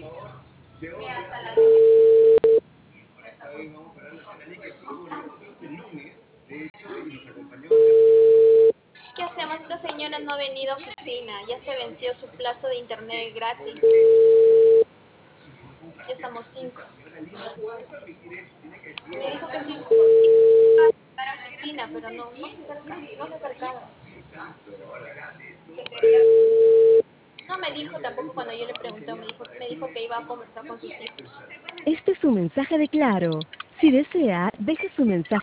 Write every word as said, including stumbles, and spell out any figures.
¿Qué hacemos? Esta señora no ha venido a oficina. Ya se venció su plazo de internet gratis. Ya estamos cinco. Me dijo que sí. Para la oficina, pero no, no se acerca, no se ha acercado. No me dijo tampoco cuando yo le pregunté, me dijo, me dijo que iba a conversar con sus hijos. Este es un mensaje de Claro. Si desea, deje su mensaje.